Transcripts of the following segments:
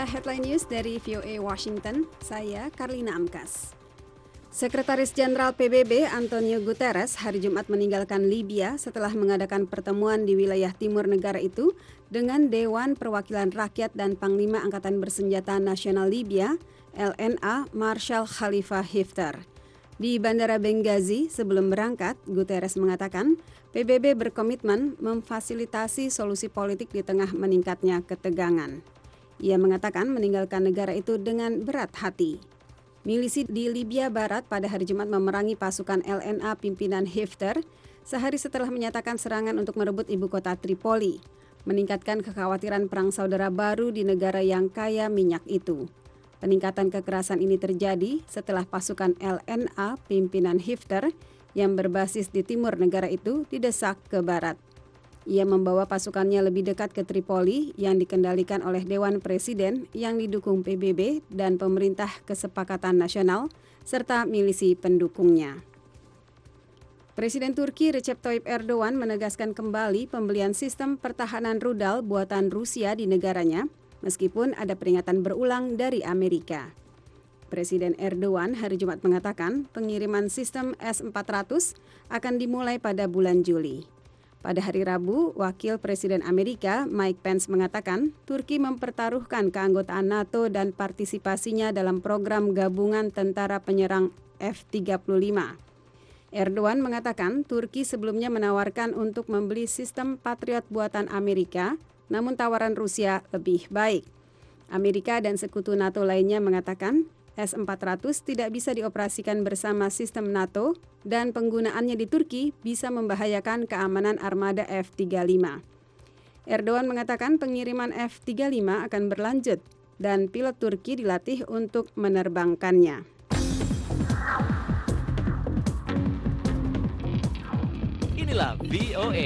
Inilah headline news dari VOA Washington, saya Karlina Amkas. Sekretaris Jenderal PBB Antonio Guterres hari Jumat meninggalkan Libya setelah mengadakan pertemuan di wilayah timur negara itu dengan Dewan Perwakilan Rakyat dan Panglima Angkatan Bersenjata Nasional Libya, LNA, Marshal Khalifa Hifter. Di Bandara Benghazi sebelum berangkat, Guterres mengatakan PBB berkomitmen memfasilitasi solusi politik di tengah meningkatnya ketegangan. Ia mengatakan meninggalkan negara itu dengan berat hati. Milisi di Libya Barat pada hari Jumat memerangi pasukan LNA pimpinan Hifter sehari setelah menyatakan serangan untuk merebut ibu kota Tripoli, meningkatkan kekhawatiran perang saudara baru di negara yang kaya minyak itu. Peningkatan kekerasan ini terjadi setelah pasukan LNA pimpinan Hifter yang berbasis di timur negara itu didesak ke barat. Ia membawa pasukannya lebih dekat ke Tripoli yang dikendalikan oleh Dewan Presiden yang didukung PBB dan Pemerintah Kesepakatan Nasional serta milisi pendukungnya. Presiden Turki Recep Tayyip Erdogan menegaskan kembali pembelian sistem pertahanan rudal buatan Rusia di negaranya meskipun ada peringatan berulang dari Amerika. Presiden Erdogan hari Jumat mengatakan pengiriman sistem S-400 akan dimulai pada bulan Juli. Pada hari Rabu, Wakil Presiden Amerika Mike Pence mengatakan Turki mempertaruhkan keanggotaan NATO dan partisipasinya dalam program gabungan tentara penyerang F-35. Erdogan mengatakan Turki sebelumnya menawarkan untuk membeli sistem Patriot buatan Amerika, namun tawaran Rusia lebih baik. Amerika dan sekutu NATO lainnya mengatakan S-400 tidak bisa dioperasikan bersama sistem NATO dan penggunaannya di Turki bisa membahayakan keamanan armada F-35. Erdogan mengatakan pengiriman F-35 akan berlanjut dan pilot Turki dilatih untuk menerbangkannya. Inilah VOA.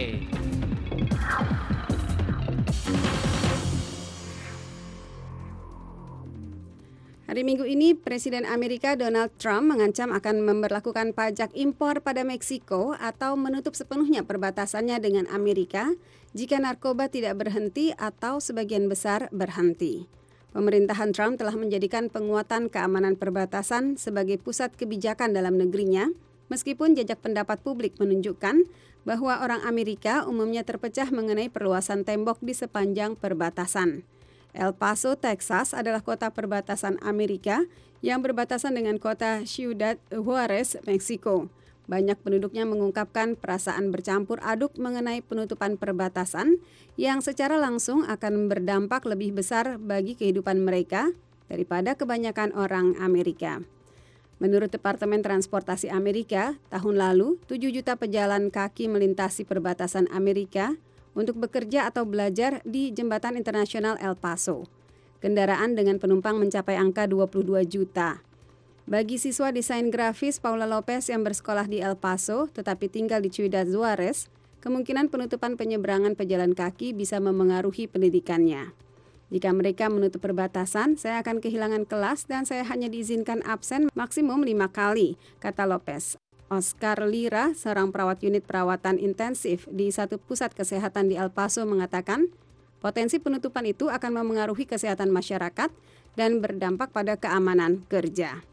Hari Minggu ini, Presiden Amerika Donald Trump mengancam akan memberlakukan pajak impor pada Meksiko atau menutup sepenuhnya perbatasannya dengan Amerika jika narkoba tidak berhenti atau sebagian besar berhenti. Pemerintahan Trump telah menjadikan penguatan keamanan perbatasan sebagai pusat kebijakan dalam negerinya, meskipun jajak pendapat publik menunjukkan bahwa orang Amerika umumnya terpecah mengenai perluasan tembok di sepanjang perbatasan. El Paso, Texas adalah kota perbatasan Amerika yang berbatasan dengan kota Ciudad Juárez, Meksiko. Banyak penduduknya mengungkapkan perasaan bercampur aduk mengenai penutupan perbatasan yang secara langsung akan berdampak lebih besar bagi kehidupan mereka daripada kebanyakan orang Amerika. Menurut Departemen Transportasi Amerika, tahun lalu 7 juta pejalan kaki melintasi perbatasan Amerika untuk bekerja atau belajar di Jembatan Internasional El Paso. Kendaraan dengan penumpang mencapai angka 22 juta. Bagi siswa desain grafis Paula Lopez yang bersekolah di El Paso tetapi tinggal di Ciudad Juárez, kemungkinan penutupan penyeberangan pejalan kaki bisa memengaruhi pendidikannya. Jika mereka menutup perbatasan, saya akan kehilangan kelas dan saya hanya diizinkan absen maksimum 5 kali, kata Lopez. Oscar Lira, seorang perawat unit perawatan intensif di satu pusat kesehatan di El Paso mengatakan, potensi penutupan itu akan memengaruhi kesehatan masyarakat dan berdampak pada keamanan kerja.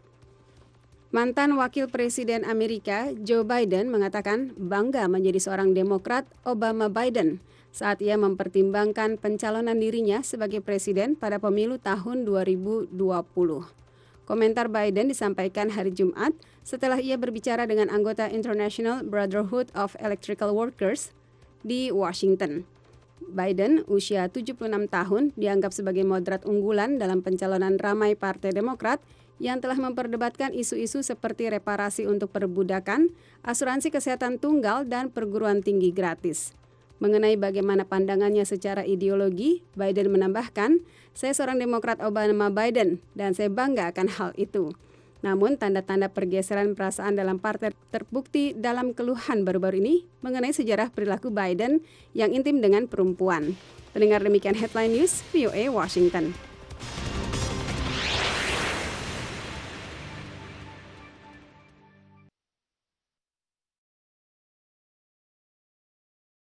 Mantan Wakil Presiden Amerika Joe Biden mengatakan bangga menjadi seorang Demokrat Obama-Biden saat ia mempertimbangkan pencalonan dirinya sebagai presiden pada pemilu tahun 2020. Komentar Biden disampaikan hari Jumat setelah ia berbicara dengan anggota International Brotherhood of Electrical Workers di Washington. Biden, usia 76 tahun, dianggap sebagai moderat unggulan dalam pencalonan ramai Partai Demokrat yang telah memperdebatkan isu-isu seperti reparasi untuk perbudakan, asuransi kesehatan tunggal, dan perguruan tinggi gratis. Mengenai bagaimana pandangannya secara ideologi, Biden menambahkan, saya seorang Demokrat Obama Biden dan saya bangga akan hal itu. Namun tanda-tanda pergeseran perasaan dalam partai terbukti dalam keluhan baru-baru ini mengenai sejarah perilaku Biden yang intim dengan perempuan. Pendengar demikian headline news VOA Washington.